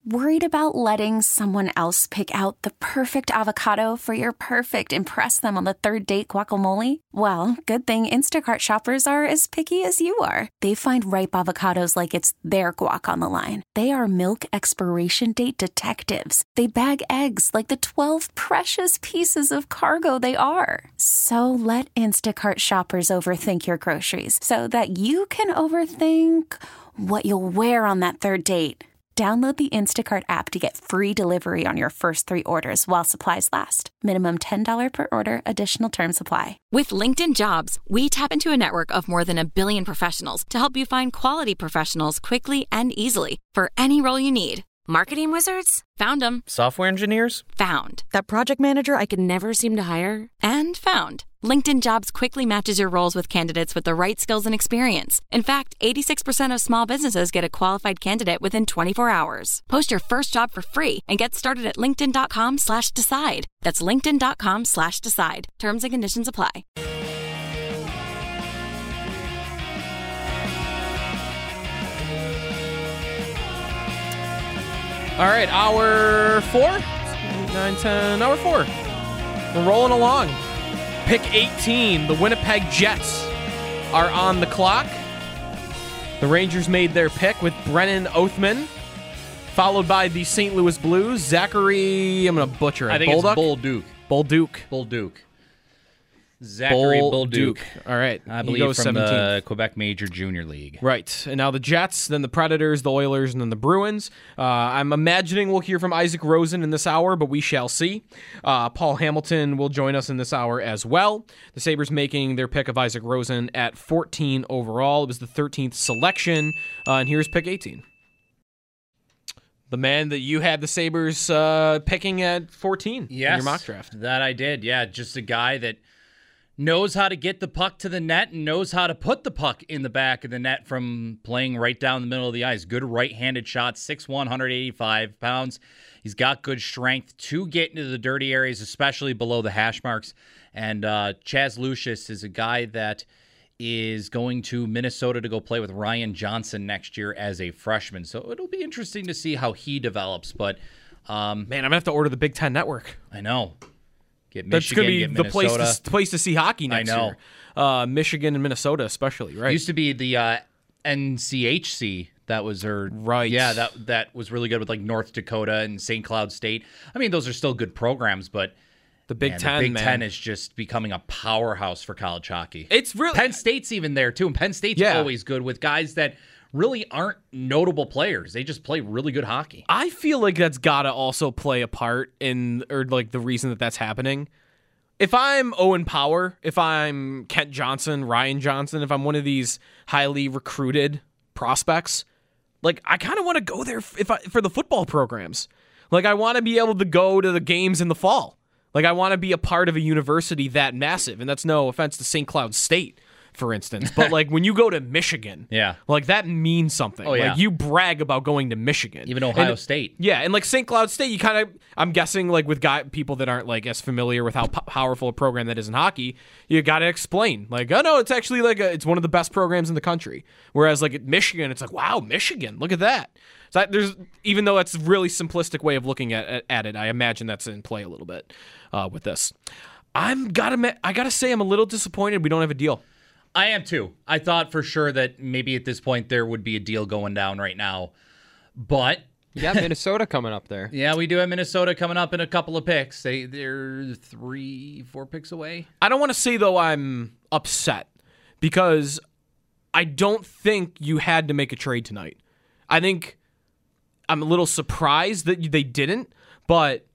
Worried about letting someone else pick out the perfect avocado for your perfect impress them on the third date guacamole? Well, good thing Instacart shoppers are as picky as you are. They find ripe avocados like it's their guac on the line. They are milk expiration date detectives. They bag eggs like the 12 precious pieces of cargo they are. So let Instacart shoppers overthink your groceries so that you can overthink what you'll wear on that third date. Download the Instacart app to get free delivery on your first 3 orders while supplies last. Minimum $10 per order. Additional terms apply. With LinkedIn Jobs, we tap into a network of more than 1 billion professionals to help you find quality professionals quickly and easily for any role you need. Marketing wizards? Found them. Software engineers? Found. That project manager I could never seem to hire? And found. LinkedIn Jobs quickly matches your roles with candidates with the right skills and experience. In fact, 86% of small businesses get a qualified candidate within 24 hours. Post your first job for free and get started at linkedin.com/decide. That's linkedin.com/decide. Terms and conditions apply. All right, hour 4? 9, 10, hour 4. We're rolling along. Pick 18, the Winnipeg Jets are on the clock. The Rangers made their pick with Brennan Othman, followed by the St. Louis Blues, Zachary, I'm going to butcher it. I think Bolduc? it's Bolduc. Bolduc. Bolduc. Zachary Bolduc. All right. I He believe goes from 17th. the Quebec Major Junior League. Right. And now the Jets, then the Predators, the Oilers, and then the Bruins. I'm imagining we'll hear from Isaac Rosen in this hour, but we shall see. Paul Hamilton will join us in this hour as well. The Sabres making their pick of Isaac Rosen at 14 overall. It was the 13th selection. And here's pick 18. The man that you had the Sabres picking at 14 in your mock draft. That I did. Yeah, just a guy that knows how to get the puck to the net and knows how to put the puck in the back of the net from playing right down the middle of the ice. Good right-handed shot, 6'1", 185 pounds. He's got good strength to get into the dirty areas, especially below the hash marks. And Chaz Lucius is a guy that is going to Minnesota to go play with Ryan Johnson next year as a freshman. So it'll be interesting to see how he develops. But man, I'm going to have to order the Big Ten Network. I know. Get That's Michigan, going to be get the place to see hockey next year. Michigan and Minnesota especially, right? It used to be the NCHC. That was her. Right. Yeah, that was really good with like North Dakota and St. Cloud State. I mean, those are still good programs, but the Big Ten is just becoming a powerhouse for college hockey. It's really Penn State's even there too, and Penn State's always good with guys that really aren't notable players. They just play really good hockey. I feel like that's got to also play a part in, or like the reason that that's happening. If I'm Owen Power, if I'm Kent Johnson, Ryan Johnson, if I'm one of these highly recruited prospects, like I kind of want to go there for the football programs. Like I want to be able to go to the games in the fall. Like I want to be a part of a university that massive, and that's no offense to St. Cloud State, for instance. But like when you go to Michigan, like that means something. Oh, yeah. Like you brag about going to Michigan. Even Ohio State. Yeah, and like St. Cloud State, you kind of, I'm guessing like with people that aren't like as familiar with how powerful a program that is in hockey, you got to explain like, oh no, it's actually like it's one of the best programs in the country. Whereas like at Michigan, it's like, wow, Michigan, look at that. So there's, even though that's a really simplistic way of looking at it, I imagine that's in play a little bit with this. I gotta say I'm a little disappointed we don't have a deal. I am too. I thought for sure that maybe at this point there would be a deal going down right now. But you got Minnesota coming up there. Yeah, we do have Minnesota coming up in a couple of picks. They're 3-4 picks away. I don't want to say, though, I'm upset because I don't think you had to make a trade tonight. I think I'm a little surprised that they didn't, but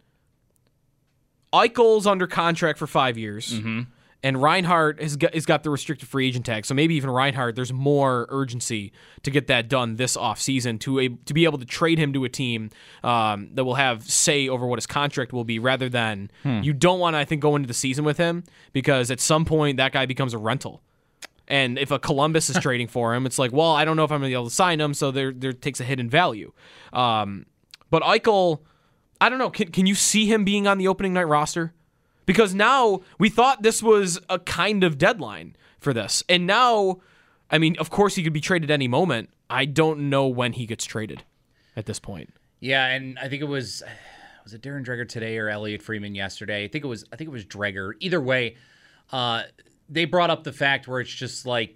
Eichel's under contract for 5 years. Mm-hmm. And Reinhart has got the restricted free agent tag, so maybe even Reinhart, there's more urgency to get that done this offseason to be able to trade him to a team that will have say over what his contract will be, rather than you don't want to, I think, go into the season with him because at some point that guy becomes a rental. And if a Columbus is trading for him, it's like, well, I don't know if I'm going to be able to sign him, so there takes a hit in value. But Eichel, I don't know, can you see him being on the opening night roster? Because now we thought this was a kind of deadline for this. And now, I mean, of course he could be traded any moment. I don't know when he gets traded at this point. Yeah, and I think it was it Darren Dreger today or Elliot Freeman yesterday? I think it was Dreger. Either way, they brought up the fact where it's just like,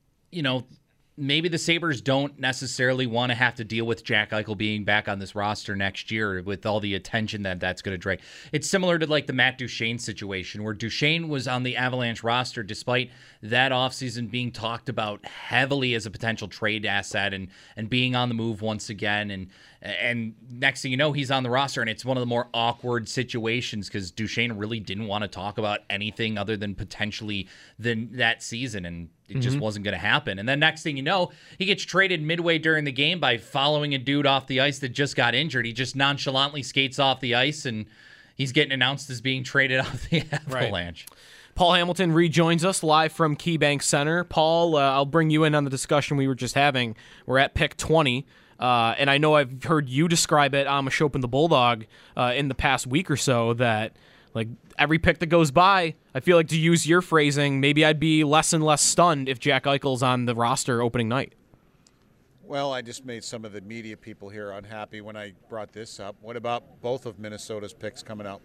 maybe the Sabres don't necessarily want to have to deal with Jack Eichel being back on this roster next year with all the attention that's going to drag. It's similar to like the Matt Duchene situation where Duchene was on the Avalanche roster despite that offseason being talked about heavily as a potential trade asset and being on the move once again. And next thing you know, he's on the roster, and it's one of the more awkward situations because Duchene really didn't want to talk about anything other than potentially that season, and it just wasn't going to happen. And then next thing you know, he gets traded midway during the game by following a dude off the ice that just got injured. He just nonchalantly skates off the ice, and he's getting announced as being traded off the Avalanche. Right. Paul Hamilton rejoins us live from KeyBank Center. Paul, I'll bring you in on the discussion we were just having. We're at pick 20. And I know I've heard you describe it, Amish Open the Bulldog, in the past week or so, that like every pick that goes by, I feel like, to use your phrasing, maybe I'd be less and less stunned if Jack Eichel's on the roster opening night. Well, I just made some of the media people here unhappy when I brought this up. What about both of Minnesota's picks coming out?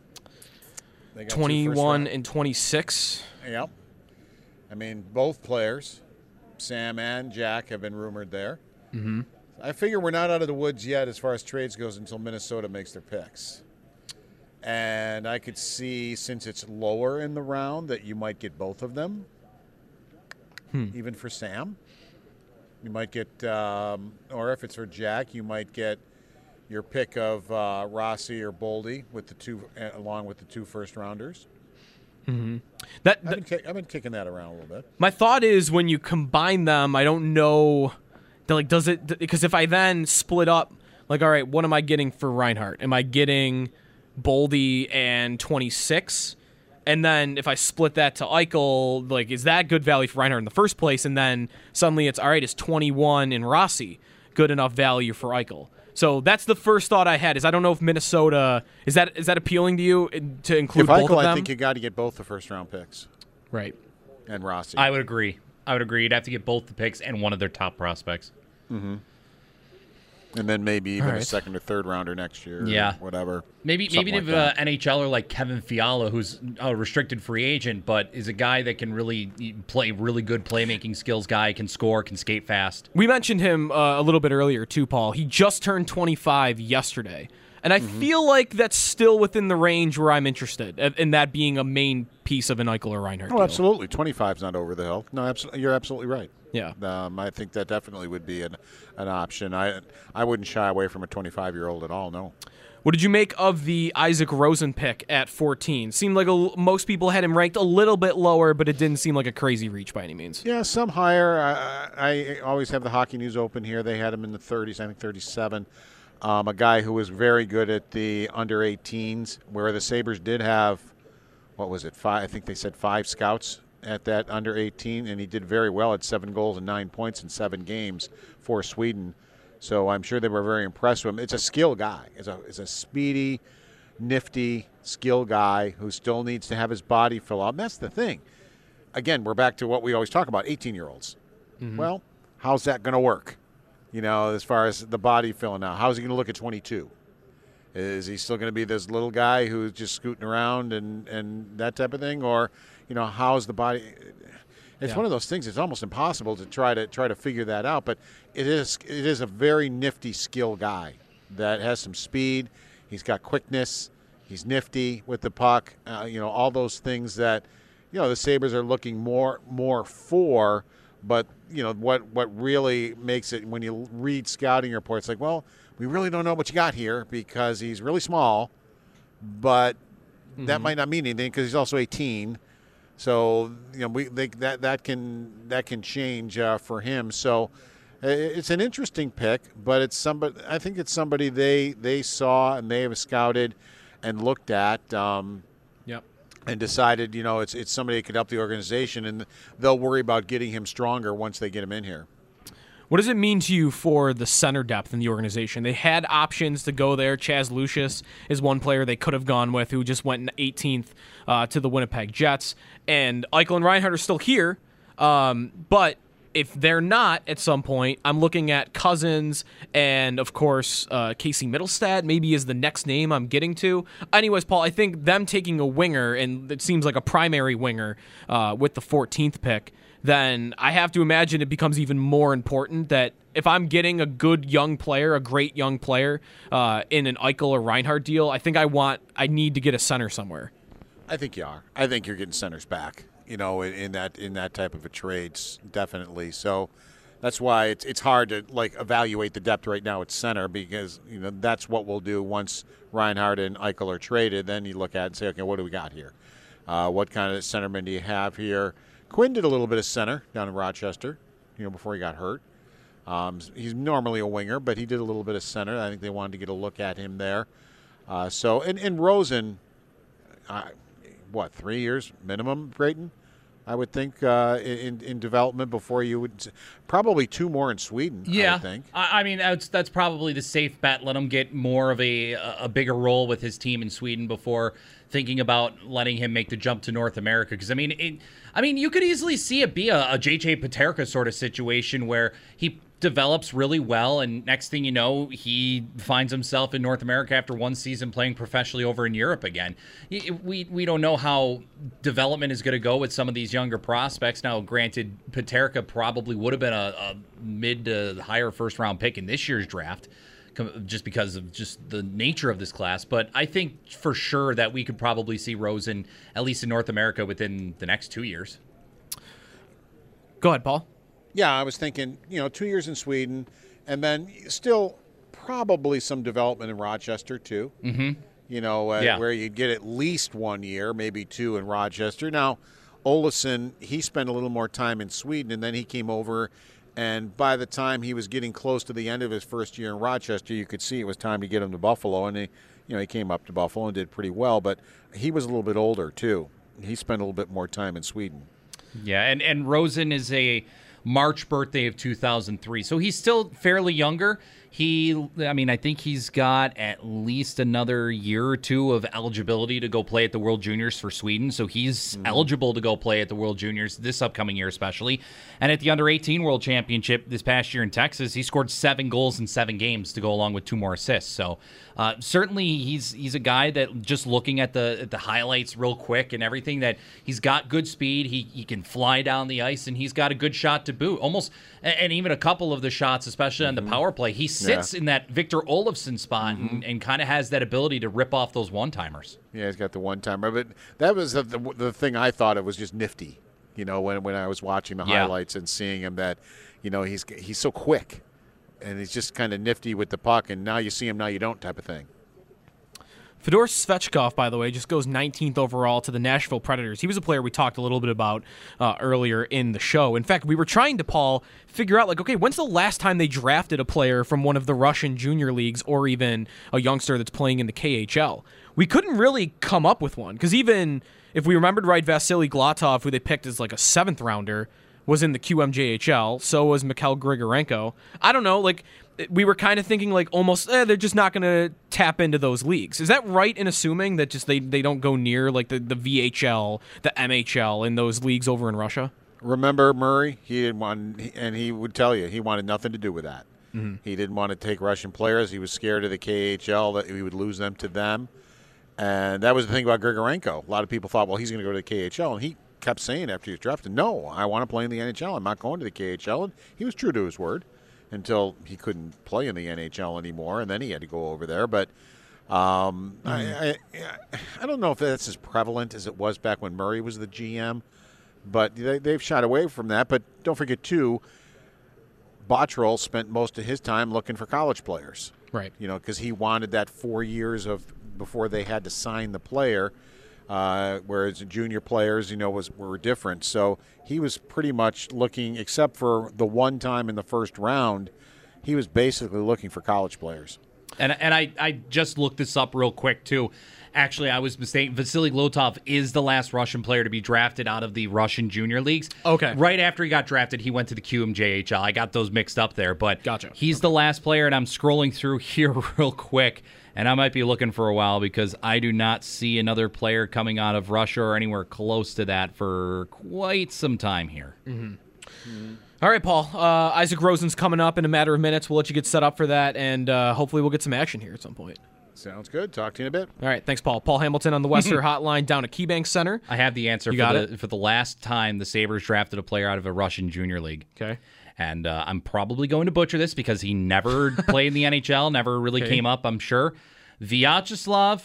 They got 21 and 26. Yep. I mean, both players, Sam and Jack, have been rumored there. Mm-hmm. I figure we're not out of the woods yet as far as trades goes until Minnesota makes their picks. And I could see, since it's lower in the round, that you might get both of them. Even for Sam. You might get, or if it's for Jack, you might get your pick of Rossi or Boldy with the two, along with the two first-rounders. Mm-hmm. I've been kicking that around a little bit. My thought is when you combine them, I don't know, like, does it, because if I then split up, like, all right, what am I getting for Reinhart? Am I getting Boldy and 26? And then if I split that to Eichel, like, is that good value for Reinhart in the first place? And then suddenly it's, all right, is 21 in Rossi good enough value for Eichel? So that's the first thought I had. Is I don't know if Minnesota is that appealing to you to include both Eichel, of them? I think you got to get both the first-round picks. Right. And Rossi. I would agree. You'd have to get both the picks and one of their top prospects. Mm-hmm. And then maybe even All right. a second or third rounder next year. Yeah. Or whatever. Maybe Something if like that. NHLer like Kevin Fiala, who's a restricted free agent, but is a guy that can really play really good playmaking skills guy, can score, can skate fast. We mentioned him a little bit earlier too, Paul. He just turned 25 yesterday. And I feel like that's still within the range where I'm interested in that being a main piece of an Eichel or Reinhart Oh, deal. absolutely. 25's not over the hill. No, you're absolutely right. Yeah. I think that definitely would be an option. I wouldn't shy away from a 25-year-old at all, no. What did you make of the Isaac Rosen pick at 14? Seemed like most people had him ranked a little bit lower, but it didn't seem like a crazy reach by any means. Yeah, some higher. I always have the Hockey News open here. They had him in the 30s, I think 37. A guy who was very good at the under-18s, where the Sabres did have, what was it, I think they said 5 scouts at that under-18, and he did very well at 7 goals and 9 points in 7 games for Sweden. So I'm sure they were very impressed with him. It's a skill guy. It's a speedy, nifty skill guy who still needs to have his body fill out. And that's the thing. Again, we're back to what we always talk about, 18-year-olds. Mm-hmm. Well, how's that going to work? As far as the body filling out. How's he going to look at 22? Is he still going to be this little guy who's just scooting around and that type of thing? Or, how's the body? It's one of those things. It's almost impossible to try to figure that out. But it is a very nifty skill guy that has some speed. He's got quickness. He's nifty with the puck. All those things that the Sabres are looking more for. But what really makes it, when you read scouting reports, like, well, we really don't know what you got here because he's really small, but that might not mean anything because he's also 18. So that can change for him. So it's an interesting pick, but it's somebody. I think it's somebody they saw and they have scouted and looked at. And decided, it's somebody that could help the organization, and they'll worry about getting him stronger once they get him in here. What does it mean to you for the center depth in the organization? They had options to go there. Chaz Lucius is one player they could have gone with, who just went 18th to the Winnipeg Jets. And Eichel and Reinhart are still here, but if they're not at some point, I'm looking at Cousins and, of course, Casey Middlestad maybe is the next name I'm getting to. Anyways, Paul, I think them taking a winger, and it seems like a primary winger with the 14th pick, then I have to imagine it becomes even more important that if I'm getting a good young player, a great young player in an Eichel or Reinhart deal, I think I need to get a center somewhere. I think you are. I think you're getting centers back. In that type of a trade, definitely. So that's why it's hard to evaluate the depth right now at center, because that's what we'll do once Reinhart and Eichel are traded. Then you look at it and say, okay, what do we got here? What kind of centerman do you have here? Quinn did a little bit of center down in Rochester, before he got hurt. He's normally a winger, but he did a little bit of center. I think they wanted to get a look at him there. And Rosen, 3 years minimum, Brayton? I would think in development before you would probably 2 more in Sweden. Yeah, I would think. I mean that's probably the safe bet. Let him get more of a bigger role with his team in Sweden before thinking about letting him make the jump to North America. Because you could easily see it be a JJ Peterka sort of situation where he develops really well, and next thing you know, he finds himself in North America after one season playing professionally over in Europe again. We don't know how development is going to go with some of these younger prospects. Now, granted, Peterka probably would have been a mid to higher first-round pick in this year's draft, just because of just the nature of this class. But I think for sure that we could probably see Rosen, at least in North America, within the next 2 years. Go ahead, Paul. Yeah, I was thinking, 2 years in Sweden, and then still probably some development in Rochester too. Mm-hmm. Where you'd get at least 1 year, maybe 2 in Rochester. Now, Olofsson, he spent a little more time in Sweden, and then he came over, and by the time he was getting close to the end of his first year in Rochester, you could see it was time to get him to Buffalo, and he came up to Buffalo and did pretty well, but he was a little bit older too. He spent a little bit more time in Sweden. Yeah, and Rosen is a March birthday of 2003. So he's still fairly younger. I think he's got at least another year or 2 of eligibility to go play at the World Juniors for Sweden. So he's eligible to go play at the World Juniors this upcoming year especially. And at the Under-18 World Championship this past year in Texas, he scored 7 goals in 7 games to go along with 2 more assists. So certainly he's a guy that, just looking at the highlights real quick and everything, that he's got good speed. He can fly down the ice, and he's got a good shot to boot. Almost, and even a couple of the shots, especially on the power play, he sits in that Victor Olofsson spot and kind of has that ability to rip off those one-timers. Yeah, he's got the one-timer. But that was the thing I thought it was just nifty, when I was watching the highlights and seeing him, that, he's so quick. And he's just kind of nifty with the puck, and now you see him, now you don't type of thing. Fedor Svechkov, by the way, just goes 19th overall to the Nashville Predators. He was a player we talked a little bit about earlier in the show. In fact, we were trying to, Paul, figure out, when's the last time they drafted a player from one of the Russian junior leagues, or even a youngster that's playing in the KHL? We couldn't really come up with one, because even if we remembered right, Vasily Glotov, who they picked as a 7th rounder, was in the QMJHL. So was Mikhail Grigorenko. I don't know, we were kind of thinking they're just not going to tap into those leagues. Is that right in assuming that just they don't go near the VHL, the MHL, in those leagues over in Russia? Remember Murray? He didn't want, and he would tell you he wanted nothing to do with that. Mm-hmm. He didn't want to take Russian players. He was scared of the KHL, that he would lose them to them. And that was the thing about Grigorenko. A lot of people thought, well, he's going to go to the KHL, and he kept saying after he was drafted, no, I want to play in the NHL. I'm not going to the KHL. And he was true to his word until he couldn't play in the NHL anymore, and then he had to go over there. But I don't know if that's as prevalent as it was back when Murray was the GM, but they've shied away from that. But don't forget, too, Botterill spent most of his time looking for college players. Right. Because he wanted that 4 years before they had to sign the player. Whereas junior players, were different. So he was pretty much looking, except for the one time in the first round, he was basically looking for college players. And I just looked this up real quick, too. Actually, I was mistaken. Vasily Glotov is the last Russian player to be drafted out of the Russian junior leagues. Okay. Right after he got drafted, he went to the QMJHL. I got those mixed up there, but gotcha. He's the last player, and I'm scrolling through here real quick. And I might be looking for a while, because I do not see another player coming out of Russia or anywhere close to that for quite some time here. Mm-hmm. Mm-hmm. All right, Paul. Isaac Rosen's coming up in a matter of minutes. We'll let you get set up for that, and hopefully we'll get some action here at some point. Sounds good. Talk to you in a bit. All right, thanks, Paul. Paul Hamilton on the Western Hotline down at KeyBank Center. I have the answer for the last time the Sabres drafted a player out of a Russian junior league. Okay. And I'm probably going to butcher this because he never played in the NHL, never really came up, I'm sure. Vyacheslav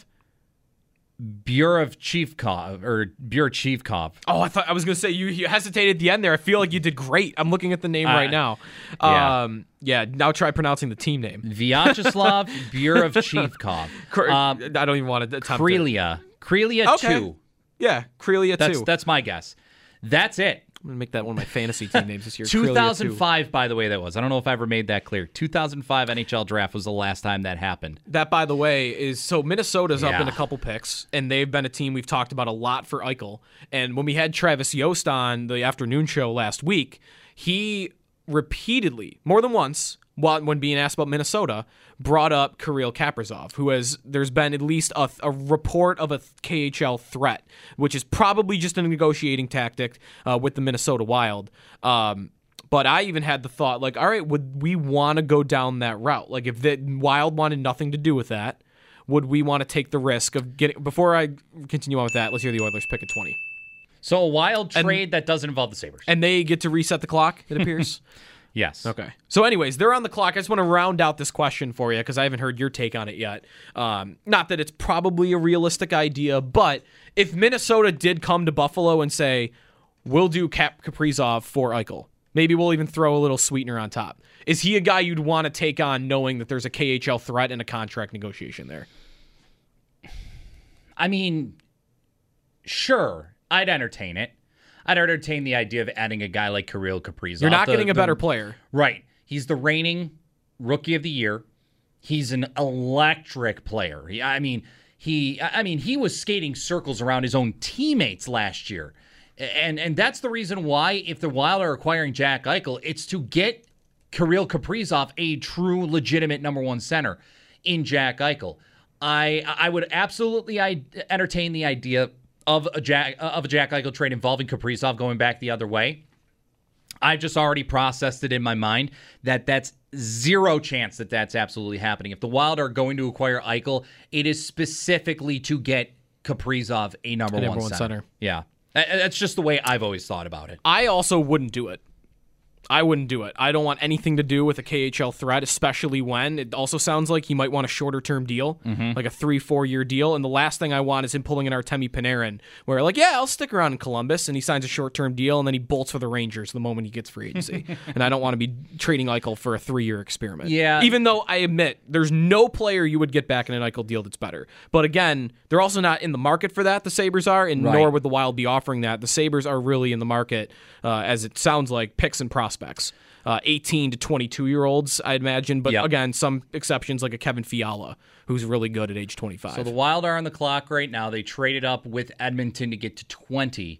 Burachivkov. Oh, I was going to say you hesitated at the end there. I feel like you did great. I'm looking at the name right now. Now try pronouncing the team name. Vyacheslav Burachivkov. I don't even want to attempt Krylia 2. Yeah, Krylia 2. That's my guess. That's it. I'm going to make that one of my fantasy team names this year. 2005, by the way, that was. I don't know if I ever made that clear. 2005 NHL draft was the last time that happened. That, by the way, is so Minnesota's up in a couple picks, and they've been a team we've talked about a lot for Eichel. And when we had Travis Yost on the afternoon show last week, he repeatedly, more than once, when being asked about Minnesota, brought up Kirill Kaprizov, there's been at least a report of a KHL threat, which is probably just a negotiating tactic with the Minnesota Wild. But I even had the thought, like, all right, would we want to go down that route? Like, if the Wild wanted nothing to do with that, would we want to take the risk of getting... Before I continue on with that, let's hear the Oilers pick at 20. So a Wild trade that doesn't involve the Sabres. And they get to reset the clock, it appears? Yes. Okay. So anyways, they're on the clock. I just want to round out this question for you because I haven't heard your take on it yet. Not that it's probably a realistic idea, but if Minnesota did come to Buffalo and say, we'll do Kaprizov for Eichel, maybe we'll even throw a little sweetener on top. Is he a guy you'd want to take on knowing that there's a KHL threat and a contract negotiation there? I mean, sure. I'd entertain it. I'd entertain the idea of adding a guy like Kirill Kaprizov. You're not getting a better player. Right. He's the reigning Rookie of the Year. He's an electric player. He was skating circles around his own teammates last year. And that's the reason why, if the Wild are acquiring Jack Eichel, it's to get Kirill Kaprizov a true, legitimate number one center in Jack Eichel. I would absolutely entertain the idea of a Jack Eichel trade involving Kaprizov going back the other way. I've just already processed it in my mind that's zero chance that that's absolutely happening. If the Wild are going to acquire Eichel, it is specifically to get Kaprizov a number one center. Yeah. That's just the way I've always thought about it. I also wouldn't do it. I wouldn't do it. I don't want anything to do with a KHL threat, especially when it also sounds like he might want a shorter-term deal, like a 3-4 year deal. And the last thing I want is him pulling an Artemi Panarin, where like, yeah, I'll stick around in Columbus, and he signs a short-term deal, and then he bolts for the Rangers the moment he gets free agency. And I don't want to be trading Eichel for a 3-year experiment. Yeah. Even though I admit there's no player you would get back in an Eichel deal that's better. But again, they're also not in the market for that, the Sabres are, and nor would the Wild be offering that. The Sabres are really in the market, as it sounds like, picks and prospects. 18 to 22-year-olds, I'd imagine. But again, some exceptions like a Kevin Fiala, who's really good at age 25. So the Wild are on the clock right now. They traded up with Edmonton to get to 20.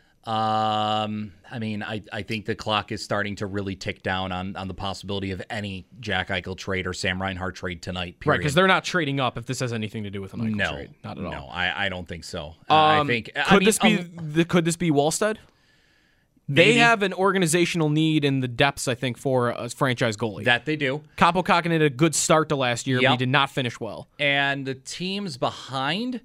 I think the clock is starting to really tick down on the possibility of any Jack Eichel trade or Sam Reinhart trade tonight, period. Right, because they're not trading up if this has anything to do with an Eichel trade. Not at all. No, I don't think so. Could this be Wallstead? They have an organizational need in the depths, I think, for a franchise goalie. That they do. Kaapo Kähkönen had a good start to last year, but he did not finish well. And the teams behind,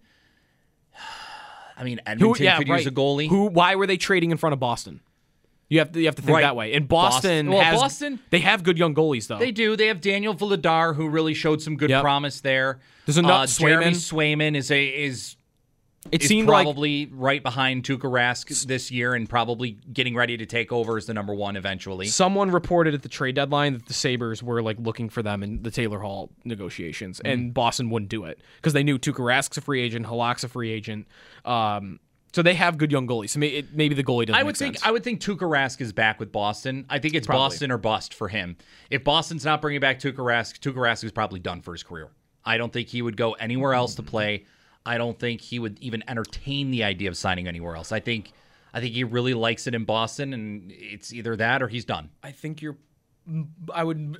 Edmonton could use a goalie. Why were they trading in front of Boston? You have to think that way. And Boston they have good young goalies, though. They do. They have Daniel Vladar, who really showed some good promise there. There's enough Jeremy Swayman is probably right behind Tuukka Rask this year and probably getting ready to take over as the number one eventually. Someone reported at the trade deadline that the Sabres were looking for them in the Taylor Hall negotiations, and Boston wouldn't do it because they knew Tuukka Rask's a free agent, Halak's a free agent. So they have good young goalies. So maybe the goalie doesn't make sense. I would think Tuukka Rask is back with Boston. I think it's Boston or bust for him. If Boston's not bringing back Tuukka Rask is probably done for his career. I don't think he would go anywhere else to play. I don't think he would even entertain the idea of signing anywhere else. I think he really likes it in Boston, and it's either that or he's done. I think I would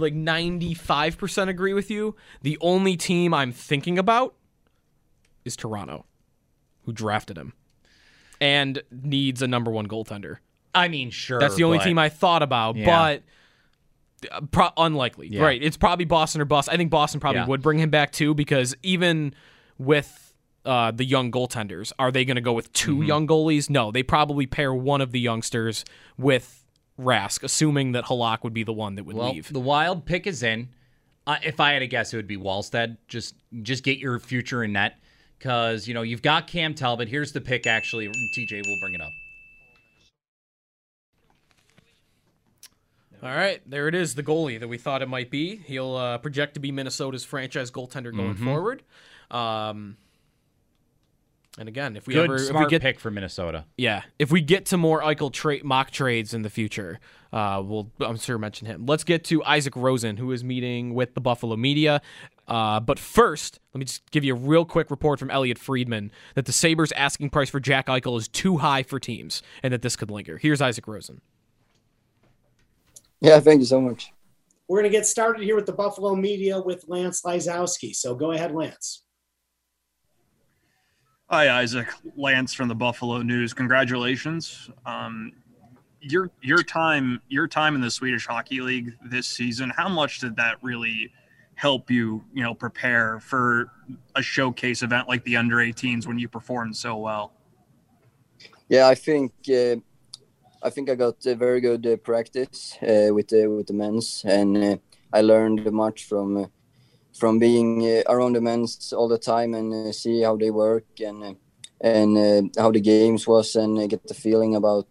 95% agree with you. The only team I'm thinking about is Toronto, who drafted him and needs a number one goaltender. I mean, sure. That's the only but- team I thought about, Yeah. but unlikely. Yeah. Right. It's probably Boston or bust. I think Boston probably would bring him back too, because even with the young goaltenders, are they going to go with two young goalies? No, they probably pair one of the youngsters with Rask, assuming that Halak would be the one that would leave. The Wild pick is in. If I had to guess, it would be Wallstead. Just get your future in net, because you've got Cam Talbot. Here's the pick. Actually, TJ will bring it up. All right, there it is, the goalie that we thought it might be. He'll project to be Minnesota's franchise goaltender going forward. And again, if we pick for Minnesota. Yeah, if we get to more Eichel mock trades in the future, I'm sure mention him. Let's get to Isaac Rosen, who is meeting with the Buffalo media. But first, let me just give you a real quick report from Elliot Friedman that the Sabres' asking price for Jack Eichel is too high for teams, and that this could linger. Here's Isaac Rosen. Yeah, thank you so much. We're going to get started here with the Buffalo media with Lance Lysowski. So go ahead, Lance. Hi, Isaac. Lance from the Buffalo News. Congratulations. Your time in the Swedish Hockey League this season, how much did that really help you, prepare for a showcase event like the Under-18s when you performed so well? Yeah, I think I got a very good practice with the men's, and I learned much from being around the men's all the time and see how they work and how the games was, and get the feeling about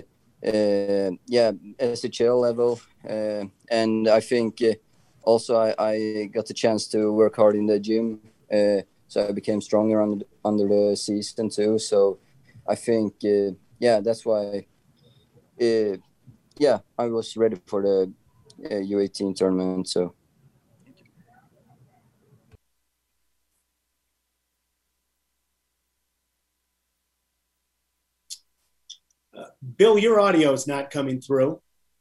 SHL level, and I think also I got the chance to work hard in the gym, so I became stronger under the season too. So I think that's why. I was ready for the U18 tournament. So. Bill, your audio is not coming through.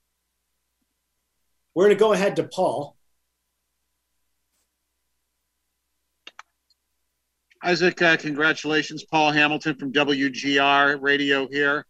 We're going to go ahead to Paul. Isaac, congratulations. Paul Hamilton from WGR Radio here.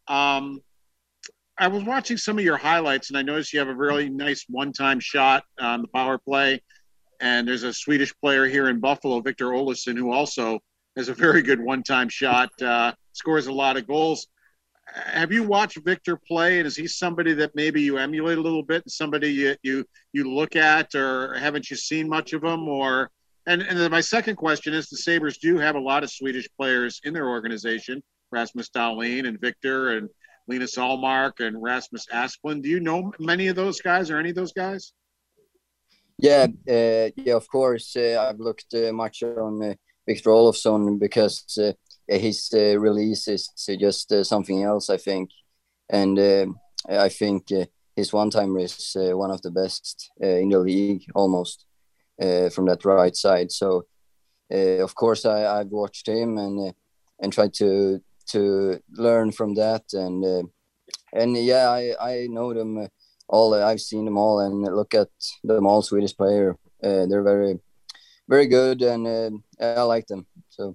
I was watching some of your highlights, and I noticed you have a really nice one-time shot on the power play. And there's a Swedish player here in Buffalo, Victor Olofsson, who also has a very good one-time shot, scores a lot of goals. Have you watched Victor play, and is he somebody that maybe you emulate a little bit, and somebody you look at, or haven't you seen much of him? And then my second question is, the Sabres do have a lot of Swedish players in their organization, Rasmus Dahlin and Victor and Linus Allmark and Rasmus Asplund. Do you know many of those guys or any of those guys? Yeah, of course. I've looked much on Victor Olofsson because his release is just something else, I think. And I think his one-timer is one of the best in the league, almost, from that right side. So, of course, I've watched him and tried to learn from that. And I know them all. I've seen them all and look at them all, Swedish player. They're very, very good, and I like them. So.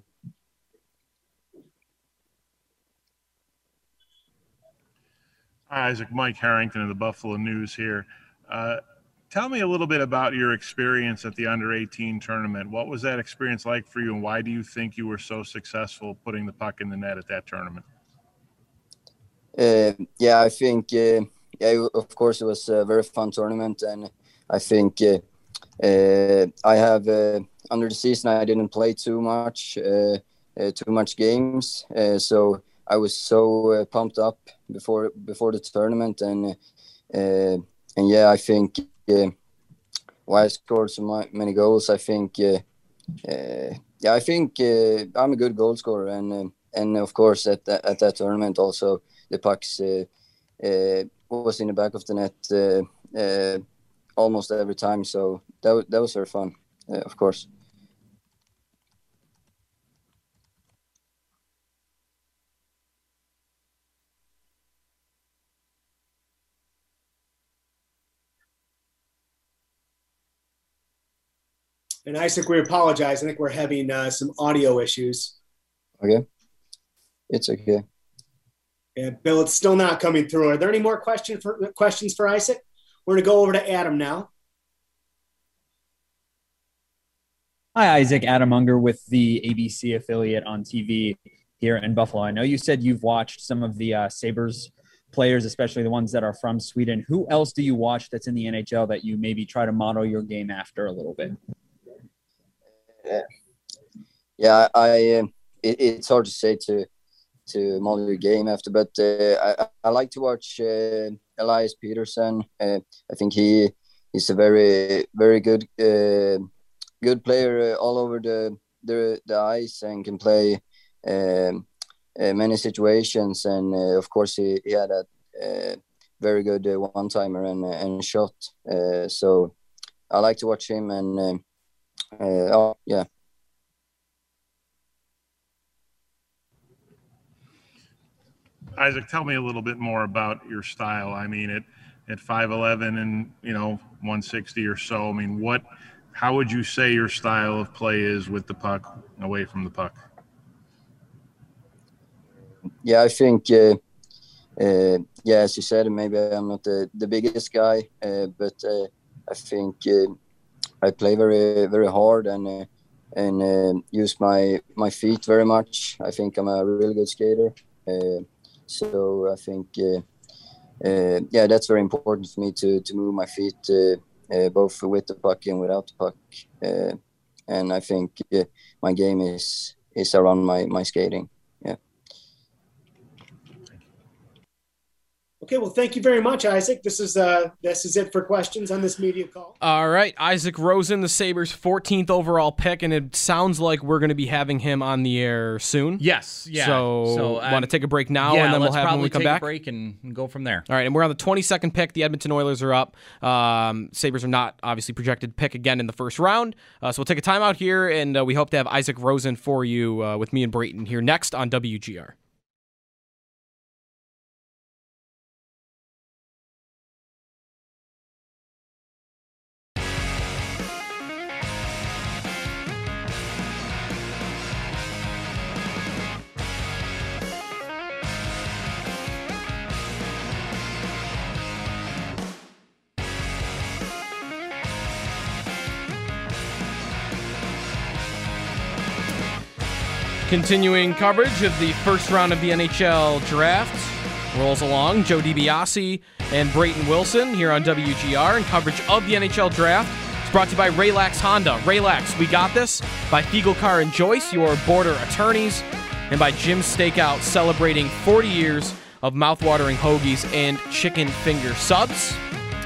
Hi, Isaac. Mike Harrington of the Buffalo News here. Tell me a little bit about your experience at the Under-18 tournament. What was that experience like for you, and why do you think you were so successful putting the puck in the net at that tournament? I think, of course, it was a very fun tournament, and I think I have under the season I didn't play too much games, so I was so pumped up before the tournament, and I think why I scored so many goals. I think I think I'm a good goal scorer, and of course at that tournament also the pucks was in the back of the net almost every time, so that was very fun, of course. And Isaac, we apologize. I think we're having some audio issues. Okay. It's okay. Yeah, Bill, it's still not coming through. Are there any more questions for Isaac? We're going to go over to Adam now. Hi, Isaac. Adam Unger with the ABC affiliate on TV here in Buffalo. I know you said you've watched some of the Sabres players, especially the ones that are from Sweden. Who else do you watch that's in the NHL that you maybe try to model your game after a little bit? Yeah, it's hard to say to model your game after, but I like to watch Elias Peterson. I think he's a very, very good player all over the ice and can play many situations. And of course, he had a very good one-timer and shot. So I like to watch him. And yeah. Isaac, tell me a little bit more about your style. I mean, at 5'11" and 160 or so. I mean, how would you say your style of play is with the puck, away from the puck? Yeah, I think, as you said, maybe I'm not the biggest guy, but I think I play very, very hard and use my feet very much. I think I'm a really good skater. So I think, that's very important for me to move my feet both with the puck and without the puck. And I think my game is around my skating. Yeah. Okay, well, thank you very much, Isaac. This is it for questions on this media call. All right, Isaac Rosen, the Sabres' 14th overall pick, and it sounds like we're going to be having him on the air soon. Yes, yeah. So want to take a break now, and then we'll have him when we come back? Yeah, let's probably take a break and go from there. All right, and we're on the 22nd pick. The Edmonton Oilers are up. Sabres are not obviously projected to pick again in the first round. So we'll take a timeout here, and we hope to have Isaac Rosen for you with me and Brayton here next on WGR. Continuing coverage of the first round of the NHL draft rolls along. Joe DiBiase and Brayton Wilson here on WGR, and coverage of the NHL draft is brought to you by Raylax Honda. Raylax, we got this. By Fiegel Car and Joyce, your border attorneys, and by Jim's Steakhouse, celebrating 40 years of mouthwatering hoagies and chicken finger subs.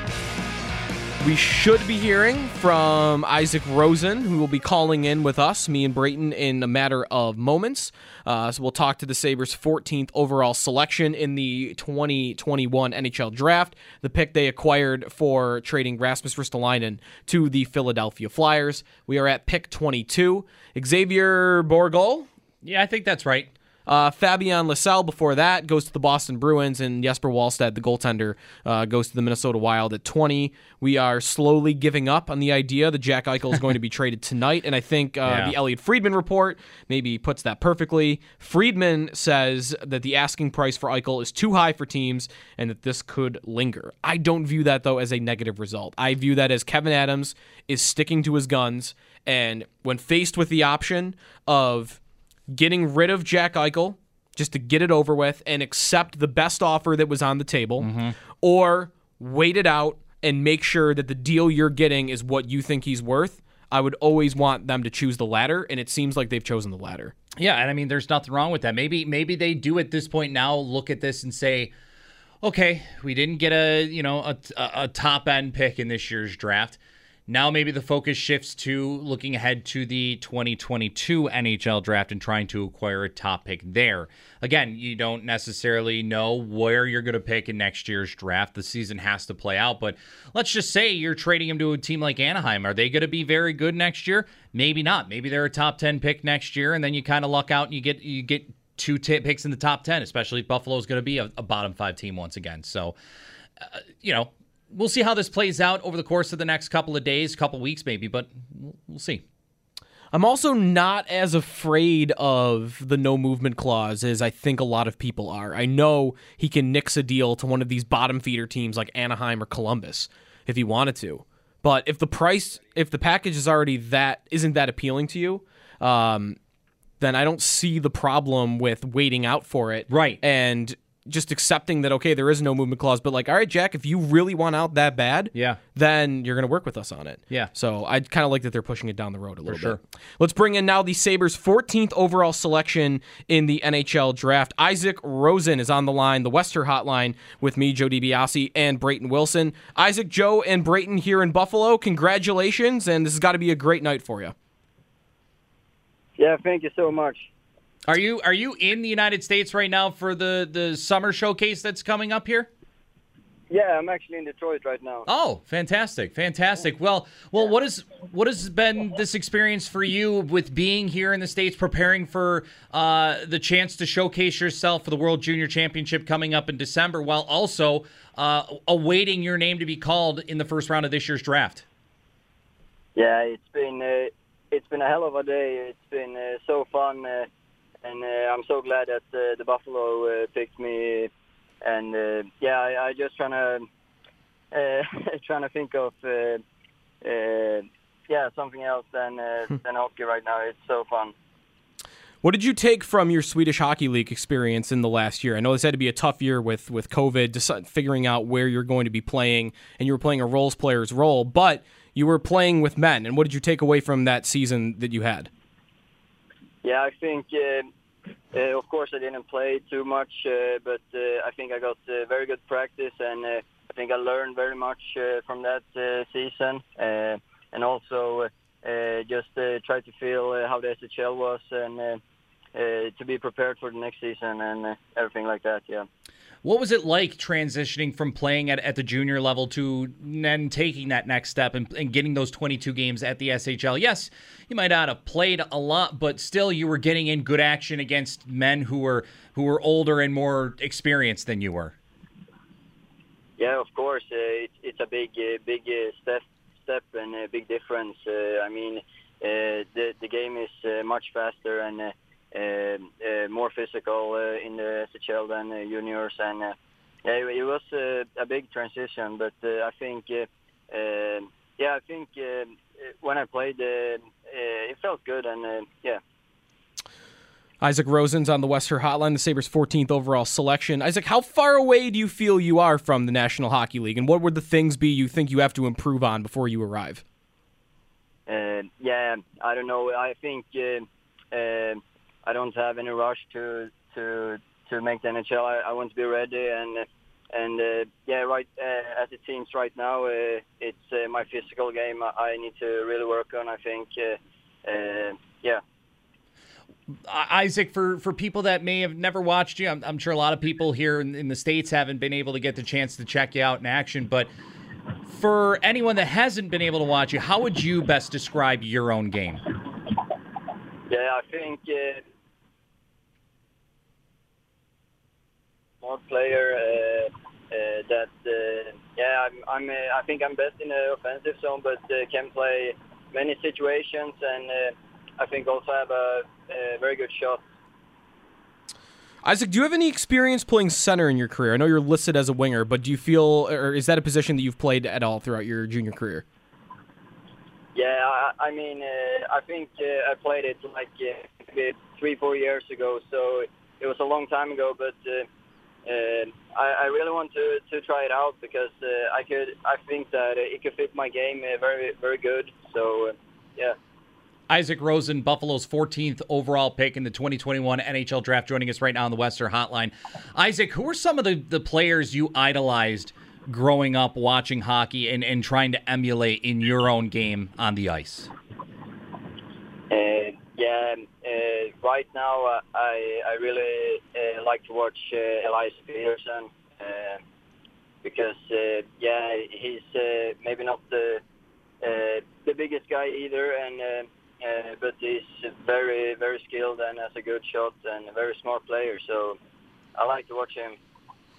We should be hearing from Isaac Rosen, who will be calling in with us, me and Brayton, in a matter of moments. So we'll talk to the Sabres' 14th overall selection in the 2021 NHL Draft, the pick they acquired for trading Rasmus Ristolainen to the Philadelphia Flyers. We are at pick 22. Xavier Bourgault? Yeah, I think that's right. Fabian Lysell before that goes to the Boston Bruins, and Jesper Wallstedt, the goaltender, goes to the Minnesota Wild at 20. We are slowly giving up on the idea that Jack Eichel is going to be traded tonight, and I think the Elliot Friedman report maybe puts that perfectly. Friedman says that the asking price for Eichel is too high for teams and that this could linger. I don't view that, though, as a negative result. I view that as Kevin Adams is sticking to his guns, and when faced with the option of getting rid of Jack Eichel just to get it over with and accept the best offer that was on the table, or wait it out and make sure that the deal you're getting is what you think he's worth, I would always want them to choose the latter, and it seems like they've chosen the latter. Yeah, and I mean, there's nothing wrong with that. Maybe they do at this point now look at this and say, okay, we didn't get a top end pick in this year's draft. Now maybe the focus shifts to looking ahead to the 2022 NHL draft and trying to acquire a top pick there. Again, you don't necessarily know where you're going to pick in next year's draft. The season has to play out, but let's just say you're trading him to a team like Anaheim. Are they going to be very good next year? Maybe not. Maybe they're a top 10 pick next year, and then you kind of luck out and you get two picks in the top 10, especially if Buffalo's going to be a bottom 5 team once again. So, we'll see how this plays out over the course of the next couple of days, couple weeks maybe, but we'll see. I'm also not as afraid of the no movement clause as I think a lot of people are. I know he can nix a deal to one of these bottom feeder teams like Anaheim or Columbus if he wanted to. But if the package is already isn't that appealing to you, then I don't see the problem with waiting out for it. Right. And just accepting that, okay, there is no movement clause, but like, all right, Jack, if you really want out that bad, then you're going to work with us on it. Yeah. So I kind of like that they're pushing it down the road a little bit. Let's bring in now the Sabres' 14th overall selection in the NHL draft. Isaac Rosen is on the line, the Wester Hotline, with me, Joe DiBiase, and Brayton Wilson. Isaac, Joe, and Brayton here in Buffalo, congratulations, and this has got to be a great night for you. Yeah, thank you so much. Are you in the United States right now for the summer showcase that's coming up here? Yeah, I'm actually in Detroit right now. Oh, fantastic. Well, what has been this experience for you with being here in the States, preparing for the chance to showcase yourself for the World Junior Championship coming up in December, while also awaiting your name to be called in the first round of this year's draft? Yeah, it's been a hell of a day. It's been so fun. And I'm so glad that the Buffalo picked me. And I just trying to think of something else than hockey right now. It's so fun. What did you take from your Swedish Hockey League experience in the last year? I know this had to be a tough year with COVID, figuring out where you're going to be playing, and you were playing a roles player's role, but you were playing with men. And what did you take away from that season that you had? Yeah, I think, of course, I didn't play too much, but I think I got very good practice, and I think I learned very much from that season, and also just try to feel how the SHL was, and to be prepared for the next season and everything like that, yeah. What was it like transitioning from playing at the junior level to then taking that next step and getting those 22 games at the SHL? Yes, you might not have played a lot, but still you were getting in good action against men who were older and more experienced than you were. Yeah, of course. It's a big step and a big difference. The game is much faster and more physical in the SHL than juniors, and it was a big transition. But I think, when I played, it felt good, and Isaac Rosen's on the Wester Hotline, the Sabres' 14th overall selection. Isaac, how far away do you feel you are from the National Hockey League, and what would the things be you think you have to improve on before you arrive? I don't know. I think I don't have any rush to make the NHL. I want to be ready, and right as it seems right now, it's my physical game I need to really work on. I think, Isaac, for people that may have never watched you, I'm sure a lot of people here in the States haven't been able to get the chance to check you out in action, but for anyone that hasn't been able to watch you, how would you best describe your own game? Yeah, I think more player I think I'm best in the offensive zone, but can play many situations, and I think also have a very good shot. Isaac, do you have any experience playing center in your career? I know you're listed as a winger, but do you feel, or is that a position that you've played at all throughout your junior career? Yeah, I think I played it like maybe 3-4 years ago, so it was a long time ago, but I really want to try it out because I think that it could fit my game very, very good, so yeah. Isaac Rosen, Buffalo's 14th overall pick in the 2021 NHL Draft, joining us right now on the Wester Hotline. Isaac, who are some of the players you idolized growing up watching hockey and trying to emulate in your own game on the ice? Right now I really like to watch Elias Peterson because he's maybe not the biggest guy either, and but he's very, very skilled and has a good shot and a very smart player. So I like to watch him.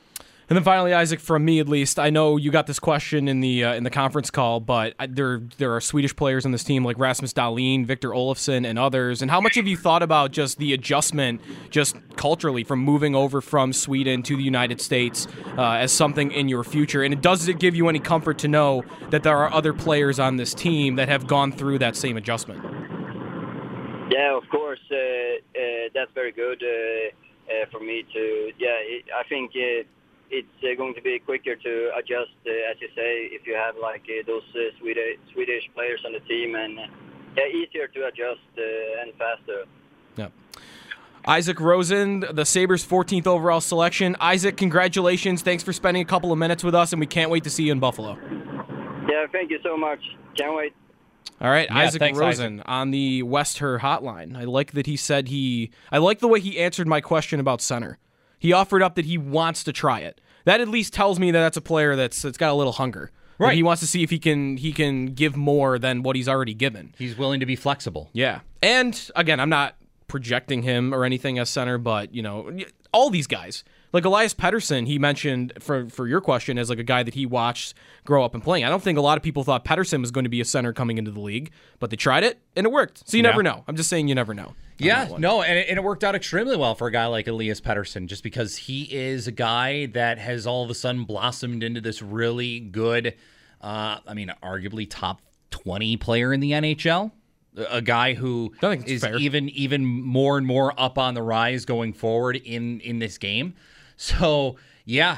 And then finally, Isaac, from me at least, I know you got this question in the conference call, but there are Swedish players on this team like Rasmus Dahlin, Victor Olofsson, and others. And how much have you thought about just the adjustment, just culturally, from moving over from Sweden to the United States as something in your future? And does it give you any comfort to know that there are other players on this team that have gone through that same adjustment? Yeah, of course. That's very good for me to. Yeah, I think. It's going to be quicker to adjust, as you say, if you have like those Swedish players on the team, and easier to adjust and faster. Yeah. Isaac Rosen, the Sabres' 14th overall selection. Isaac, congratulations. Thanks for spending a couple of minutes with us, and we can't wait to see you in Buffalo. Yeah, thank you so much. Can't wait. All right, Yeah, Isaac thanks, Rosen on the Westher hotline. I like that he said I like the way he answered my question about center. He offered up that he wants to try it. That at least tells me that that's a player that's got a little hunger. Right. He wants to see if he can give more than what he's already given. He's willing to be flexible. Yeah. And again, I'm not projecting him or anything as center, but all these guys. Like Elias Pettersson, he mentioned for your question as like a guy that he watched grow up and playing. I don't think a lot of people thought Pettersson was going to be a center coming into the league, but they tried it and it worked. So you never know. I'm just saying you never know. Yeah, no, and it worked out extremely well for a guy like Elias Pettersson, just because he is a guy that has all of a sudden blossomed into this really good, arguably top 20 player in the NHL. A guy who is even more and more up on the rise going forward in this game. So, yeah,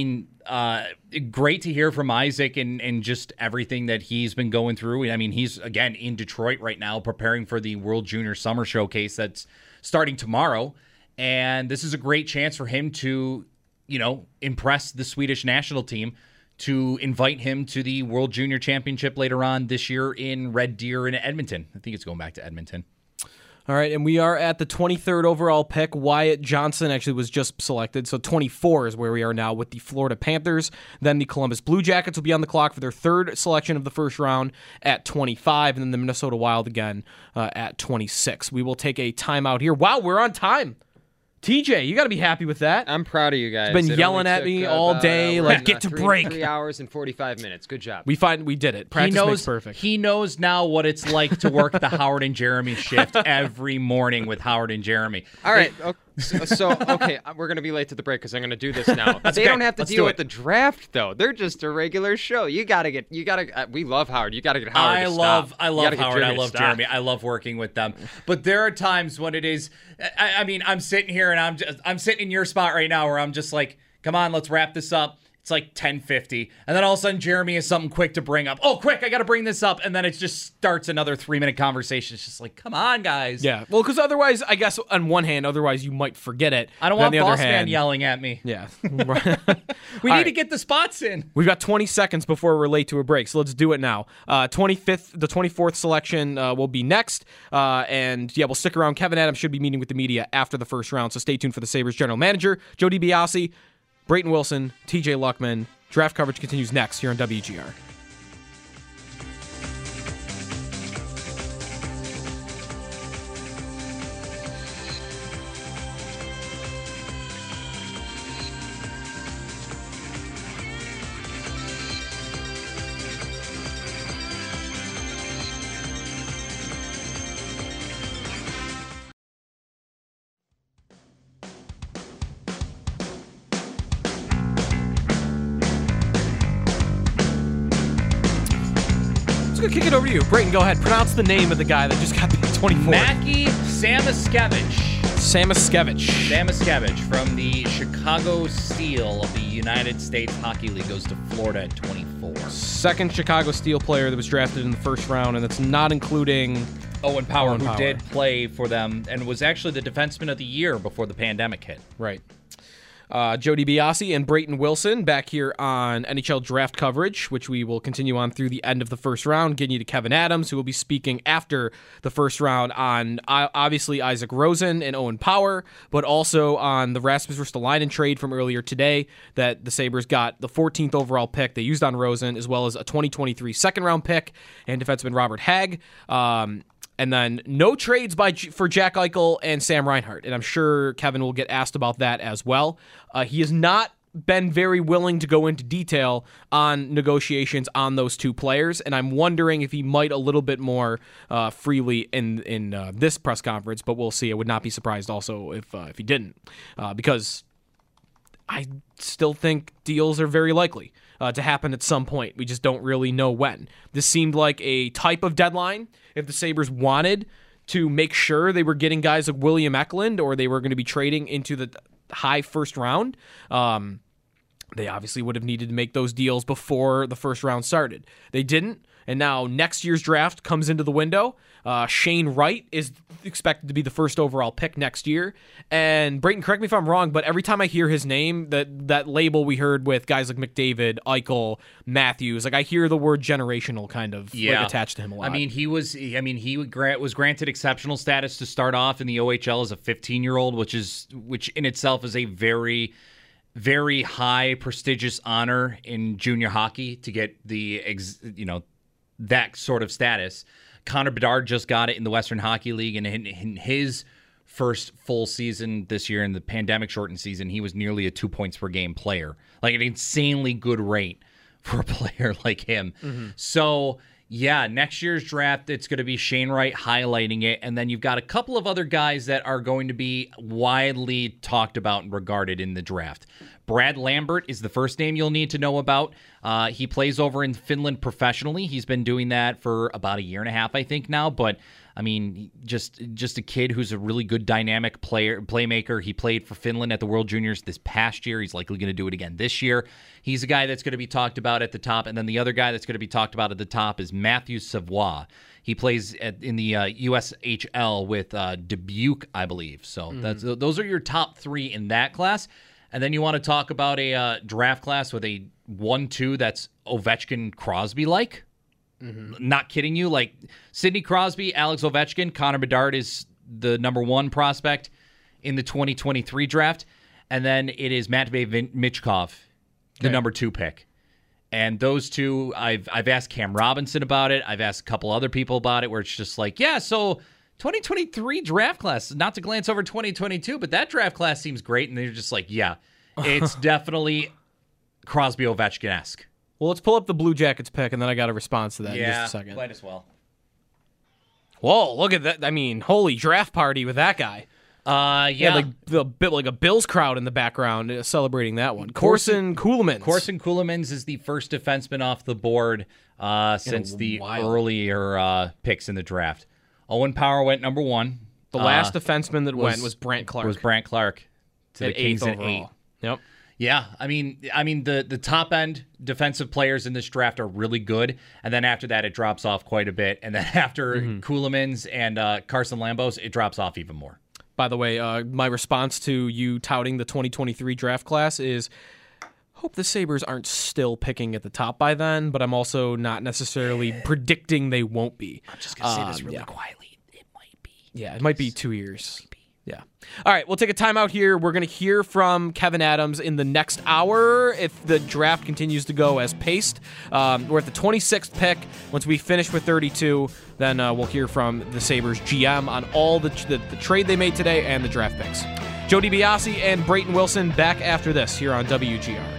great to hear from Isaac and just everything that he's been going through. I mean, he's, again, in Detroit right now preparing for the World Junior Summer Showcase that's starting tomorrow. And this is a great chance for him to, impress the Swedish national team, to invite him to the World Junior Championship later on this year in Red Deer in Edmonton. I think it's going back to Edmonton. All right, and we are at the 23rd overall pick. Wyatt Johnson actually was just selected, so 24 is where we are now with the Florida Panthers. Then the Columbus Blue Jackets will be on the clock for their third selection of the first round at 25, and then the Minnesota Wild again at 26. We will take a timeout here. Wow, we're on time. TJ, you got to be happy with that. I'm proud of you guys. It's been yelling at me all day, like, get to break. 3 hours and 45 minutes. Good job. We did it. Practice makes perfect. He knows now what it's like to work the Howard and Jeremy shift every morning with Howard and Jeremy. All right. Okay, we're going to be late to the break because I'm going to do this now. They don't have to deal with the draft, though. They're just a regular show. We love Howard. You got to get Howard to stop. I love Howard. I love Jeremy. I love working with them. But there are times when it is, I'm sitting here and I'm sitting in your spot right now where I'm just like, come on, let's wrap this up. It's like 10:50. And then all of a sudden, Jeremy has something quick to bring up. Oh, quick, I got to bring this up. And then it just starts another 3-minute conversation. It's just like, come on, guys. Yeah. Well, because otherwise, I guess on one hand, you might forget it. I don't want Boss Man yelling at me. Yeah. We need to get the spots in. We've got 20 seconds before we're late to a break, so let's do it now. The 24th selection will be next. And we'll stick around. Kevyn Adams should be meeting with the media after the first round, so stay tuned for the Sabres general manager, Joe DiBiase, Brayton Wilson, TJ Luckman. Draft coverage continues next here on WGR. Kick it over to you. Brayton, go ahead. Pronounce the name of the guy that just got picked 24. Mackie Samoskevich. Samoskevich from the Chicago Steel of the United States Hockey League goes to Florida at 24. Second Chicago Steel player that was drafted in the first round, and that's not including Owen Power, who did play for them and was actually the defenseman of the year before the pandemic hit. Right. Joe DiBiase and Brayton Wilson back here on NHL draft coverage, which we will continue on through the end of the first round, getting you to Kevyn Adams, who will be speaking after the first round on obviously Isaac Rosen and Owen Power, but also on the Rasmus Ristolainen trade from earlier today that the Sabres got the 14th overall pick they used on Rosen, as well as a 2023 second round pick and defenseman Robert Hagg. And then no trades for Jack Eichel and Sam Reinhart. And I'm sure Kevin will get asked about that as well. He is not been very willing to go into detail on negotiations on those two players, and I'm wondering if he might a little bit more freely in this press conference, but we'll see. I would not be surprised also if he didn't, because I still think deals are very likely to happen at some point. We just don't really know when. This seemed like a type of deadline if the Sabres wanted to make sure they were getting guys like William Eklund, or they were going to be trading into the high first round. They obviously would have needed to make those deals before the first round started. They didn't, and now next year's draft comes into the window. Shane Wright is expected to be the first overall pick next year. And Brayton, correct me if I'm wrong, but every time I hear his name, that label we heard with guys like McDavid, Eichel, Matthews, like I hear the word generational kind of like attached to him a lot. He was granted exceptional status to start off in the OHL as a 15-year-old, which in itself is a very, very high prestigious honor in junior hockey to get that sort of status. Connor Bedard just got it in the Western Hockey League, and in his first full season this year in the pandemic-shortened season, he was nearly a 2 points per game player, like an insanely good rate for a player like him. Mm-hmm. So, yeah, next year's draft, it's going to be Shane Wright highlighting it, and then you've got a couple of other guys that are going to be widely talked about and regarded in the draft. Brad Lambert is the first name you'll need to know about. He plays over in Finland professionally. He's been doing that for about a year and a half, I think, now. But, I mean, just a kid who's a really good dynamic playmaker. He played for Finland at the World Juniors this past year. He's likely going to do it again this year. He's a guy that's going to be talked about at the top. And then the other guy that's going to be talked about at the top is Matthew Savoie. He plays in the USHL with Dubuque, I believe. So those are your top three in that class. And then you want to talk about a draft class with a 1-2 that's Ovechkin-Crosby-like? Mm-hmm. Not kidding you. Like Sidney Crosby, Alex Ovechkin, Connor Bedard is the number one prospect in the 2023 draft. And then it is Matvei Michkov, the number 2 pick. And those two, I've asked Cam Robinson about it. I've asked a couple other people about it where it's just like, yeah, so 2023 draft class, not to glance over 2022, but that draft class seems great. And they're just like, yeah, it's definitely Crosby Ovechkin-esque. Well, let's pull up the Blue Jackets pick, and then I got a response to that in just a second. Might as well. Whoa, look at that. I mean, holy draft party with that guy. Yeah. Like a Bills crowd in the background celebrating that one. Corson Ceulemans. Corson Ceulemans is the first defenseman off the board since the earlier picks in the draft. Owen Power went number 1. The last defenseman that went was Brandt Clark. Was Brandt Clark to the Kings at 8. Yep. Yeah, I mean the top end defensive players in this draft are really good, and then after that it drops off quite a bit, and then after Ceulemans and Carson Lambos, it drops off even more. By the way, my response to you touting the 2023 draft class is, hope the Sabres aren't still picking at the top by then, but I'm also not necessarily predicting they won't be. I'm just going to say this really quietly. It might be. Yeah, it might be 2 years. Yeah. All right, we'll take a timeout here. We're going to hear from Kevin Adams in the next hour if the draft continues to go as paced. We're at the 26th pick. Once we finish with 32, then we'll hear from the Sabres GM on all the trade they made today and the draft picks. Joe DiBiase and Brayton Wilson back after this here on WGR.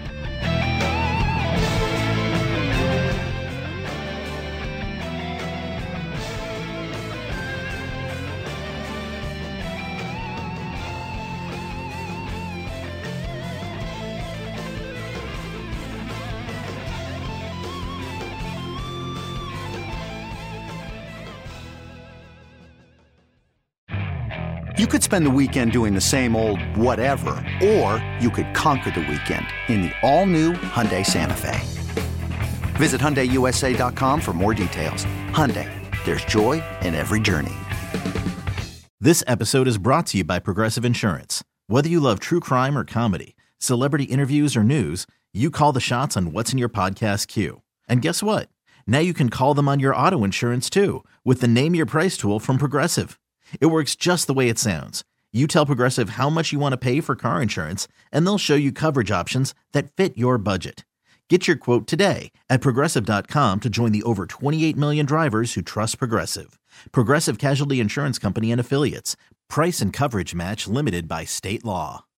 You could spend the weekend doing the same old whatever, or you could conquer the weekend in the all-new Hyundai Santa Fe. Visit HyundaiUSA.com for more details. Hyundai, there's joy in every journey. This episode is brought to you by Progressive Insurance. Whether you love true crime or comedy, celebrity interviews or news, you call the shots on what's in your podcast queue. And guess what? Now you can call them on your auto insurance too with the Name Your Price tool from Progressive. It works just the way it sounds. You tell Progressive how much you want to pay for car insurance, and they'll show you coverage options that fit your budget. Get your quote today at Progressive.com to join the over 28 million drivers who trust Progressive. Progressive Casualty Insurance Company and Affiliates. Price and coverage match limited by state law.